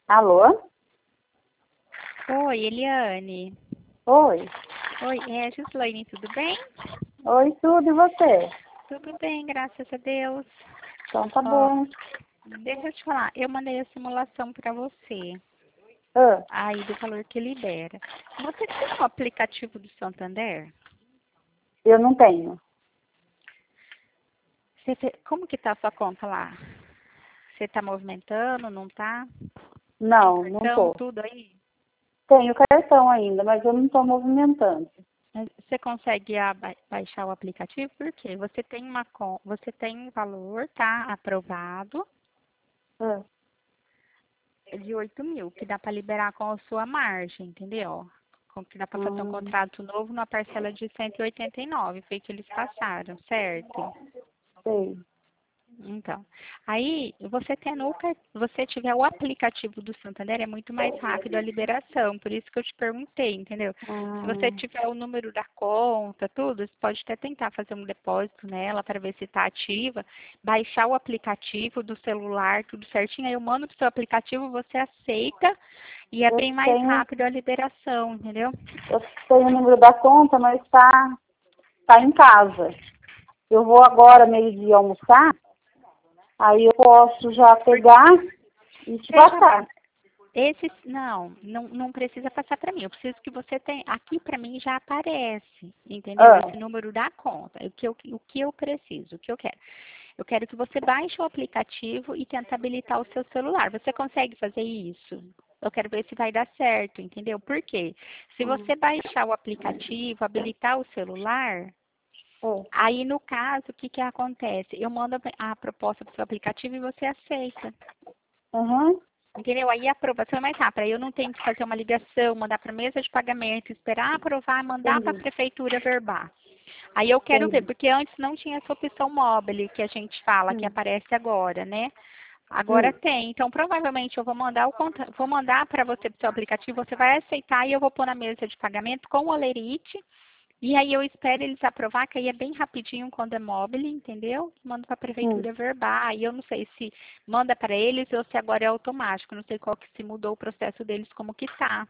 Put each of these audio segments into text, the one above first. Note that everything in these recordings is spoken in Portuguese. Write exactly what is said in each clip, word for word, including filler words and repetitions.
Alô? Oi, Eliane. Oi. Oi, é Gislaine, tudo bem? Oi, tudo, e você? Tudo bem, graças a Deus. Então tá Ó, bom. deixa eu te falar, eu mandei a simulação para você, Ah, aí do valor que libera. Você tem o aplicativo do Santander? eu não tenho. Você fe- Como que tá a sua conta lá? Você tá movimentando, não tá? Tem Não, não cartão, tô. tudo aí? Tenho cartão ainda, mas eu não tô movimentando. Mas você consegue aba- baixar o aplicativo? Por quê? Você tem uma con- você tem um valor, tá? Aprovado. Ah, De oito mil, que dá para liberar com a sua margem, entendeu? Com que dá para fazer um hum, contrato novo numa parcela de cento e e oitenta e nove, foi que eles passaram, certo? sei. Então, aí você tendo o car- você tiver o aplicativo do Santander, é muito mais rápido a liberação, por isso que eu te perguntei, entendeu? Se você Ah, tiver o número da conta, tudo, você pode até tentar fazer um depósito nela para ver se está ativa, baixar o aplicativo do celular, tudo certinho, aí eu mando pro seu aplicativo, você aceita e é eu bem mais tenho, rápido a liberação, entendeu? eu tenho o número da conta, mas tá, tá em casa. Eu vou agora, meio-dia, almoçar, aí eu posso já pegar e te Você já passar. Esse, não, não, não precisa passar para mim. Eu preciso que você tenha. Aqui para mim já aparece, entendeu? Ah, Esse número da conta. O que, eu, o que eu preciso, o que eu quero. Eu quero que você baixe o aplicativo e tente habilitar o seu celular. Você consegue fazer isso? Eu quero ver se vai dar certo, entendeu? Por quê? Se hum, você baixar o aplicativo, habilitar o celular, é. aí no caso, o que, que acontece? Eu mando a a proposta para o seu aplicativo e você aceita. Uhum, Entendeu? Aí a aprovação é mais rápida. Aí eu não tenho que fazer uma ligação, mandar para a mesa de pagamento, esperar aprovar, mandar para a entendi, prefeitura verbar. Aí eu quero ver, entendi. porque antes não tinha essa opção móvel que a gente fala, que Hum, aparece agora, né? Agora hum, tem. Então provavelmente eu vou mandar o conta- vou mandar para você pro seu aplicativo, você vai aceitar e eu vou pôr na mesa de pagamento com o Olerite. E aí eu espero eles aprovar, que aí é bem rapidinho quando é móvel, entendeu? Mando para a hum, prefeitura verbar. Aí eu não sei se manda para eles ou se agora é automático. Não sei qual que se mudou o processo deles, como que tá.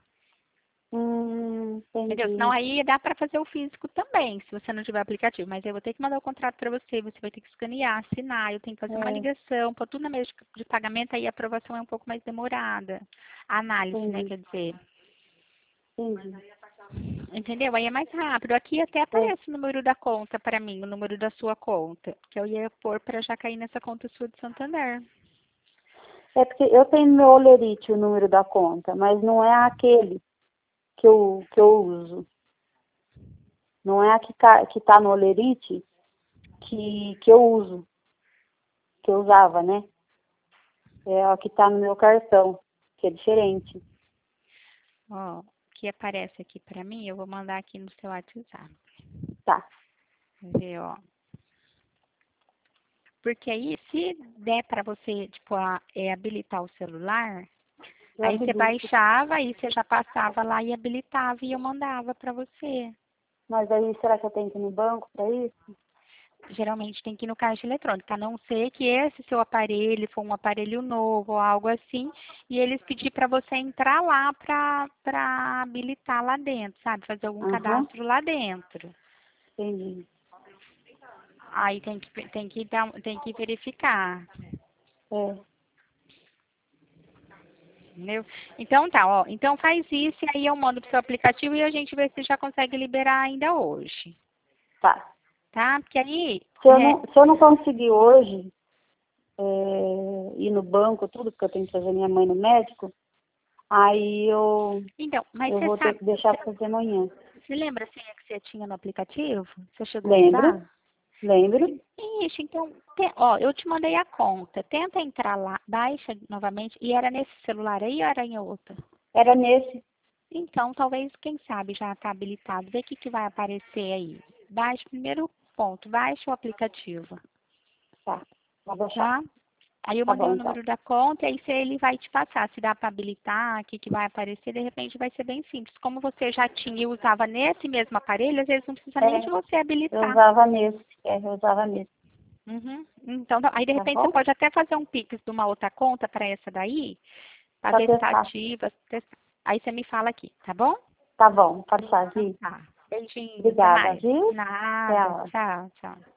hum, Entendeu? Senão entendi. aí dá para fazer o físico também, se você não tiver aplicativo. Mas eu vou ter que mandar o contrato para você, você vai ter que escanear, assinar, eu tenho que fazer uma É, ligação, pôr tudo na mesa de pagamento, aí a aprovação é um pouco mais demorada. A análise, né, entendi, quer dizer. entendi. Entendeu? Aí é mais rápido. Aqui até É, aparece o número da conta para mim, o número da sua conta, que eu ia pôr para já cair nessa conta sua de Santander. é porque eu tenho no meu Olerite o número da conta, mas não é aquele que eu, que eu uso. Não é a que tá, que tá no Olerite que, que eu uso, que eu usava, né? É a que tá no meu cartão, que é diferente. Ó, que aparece aqui para mim, eu vou mandar aqui no seu WhatsApp. Tá. Ver, ó. Porque aí, se der para você, tipo, a- é, habilitar o celular, Eu aí você habilito. baixava, aí você já passava lá e habilitava e eu mandava para você. Mas aí, será que eu tenho que ir no banco para isso? Geralmente tem que ir no caixa eletrônico, a não ser que esse seu aparelho for um aparelho novo ou algo assim, e eles pedir para você entrar lá para habilitar lá dentro, sabe? Fazer algum Aham, cadastro lá dentro. entendi. Aí tem que, tem que, dar, tem que verificar, É, entendeu? Então tá, ó. Então faz isso e aí eu mando pro seu aplicativo e a gente vê se já consegue liberar ainda hoje, tá. tá? Porque aí, Se eu é, não, se eu não conseguir hoje é, ir no banco, tudo, porque eu tenho que fazer minha mãe no médico, aí eu, então, mas eu você vou ter sabe, que deixar para fazer amanhã. você lembra a senha que você tinha no aplicativo? Você chegou a Lembro, usar? lembro. Isso, então, te- ó, eu te mandei a conta. Tenta entrar lá, baixa novamente. E era nesse celular aí ou era em outro? Era nesse. Então, talvez, quem sabe, já está habilitado. Vê o que, que vai aparecer aí. Baixa, primeiro ponto, baixa o aplicativo, Tá, vou baixar. tá? Aí eu Tá mandei bom, o então. número da conta, e aí se ele vai te passar, se dá para habilitar, o que, que vai aparecer, de repente vai ser bem simples. Como você já tinha e usava nesse mesmo aparelho, às vezes não precisa nem de É, você eu habilitar. usava nesse. É, eu usava nesse. Uhum. Então, tá- aí de Tá repente você bom? pode até fazer um Pix de uma outra conta para essa daí, a Pra testar. testativa, testar. Aí você me fala aqui, tá bom? Tá bom, pode deixar, Gi. Tá. Beijinho. Obrigada, até mais. viu? Nada. Tchau. Tchau, tchau.